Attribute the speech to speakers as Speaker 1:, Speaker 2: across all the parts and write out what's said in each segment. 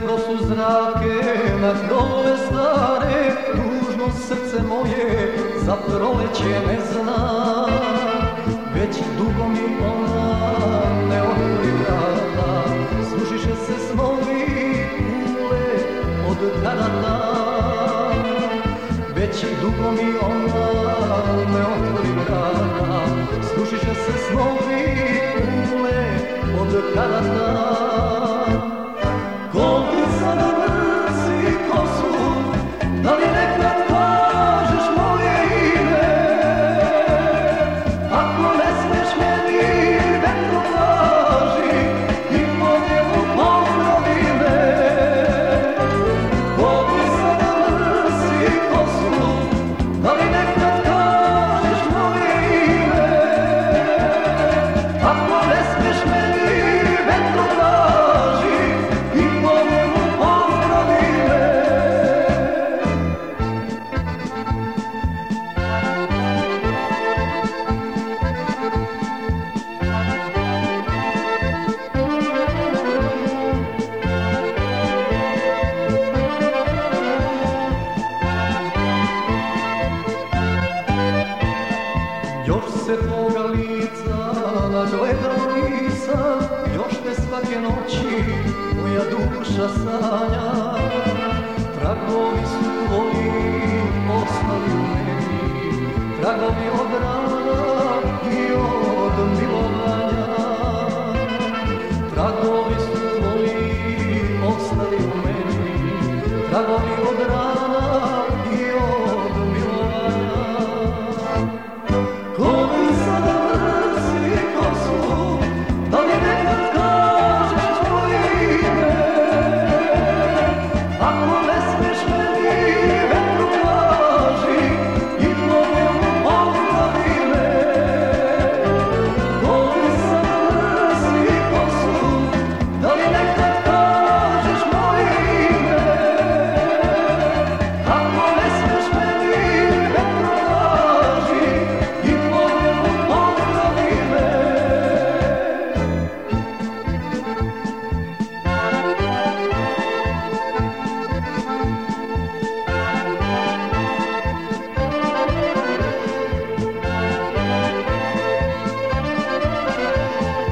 Speaker 1: prosu zrake na krovove stare, tužno srce moje za proleće ne zna. Već dugo mi ona ne otvori vrata, slušiše se snovi kule od karata. Već dugo mi ona ne otvori vrata, slušiše se snovi kule od karata. Ko ti sada vrsi kosu, da li nekad kažeš moje ime? Ako ne smiješ meni vetru kaži i po njemu pozdravi me. Ko ti sada vrsi kosu, da li nekad kažeš moje ime? Ako ne smiješ meni vetru kaži i po njemu pozdravi me. Još se tvoga lica nagledao nisam, još te svake noći moja duša sanja. Tragovi su tvoji ostali u meni, tragovi od rana i od milovanja. Tragovi su tvoji ostali u meni, tragovi od rana i od milovanja. Ko mi sada vrsi kosu, da li nekad kažeš tvoje ime? Ako ne smiješ meni vetru kaži i po njemu pozdravi me. Ko mi sada vrsi kosu, da li nekad kažeš moje ime? Ako ne smiješ meni vetru kaži i po njemu pozdravi me.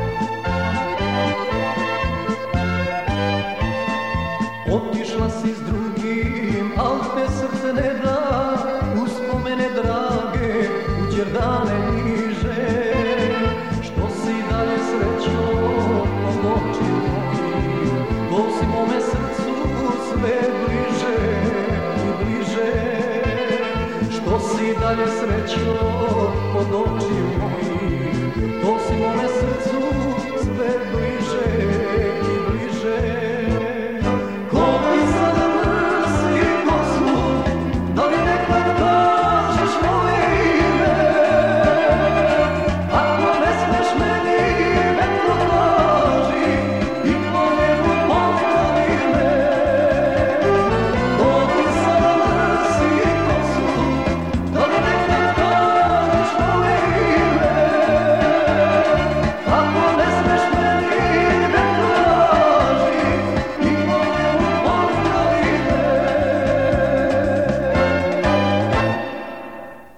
Speaker 1: Otišla si s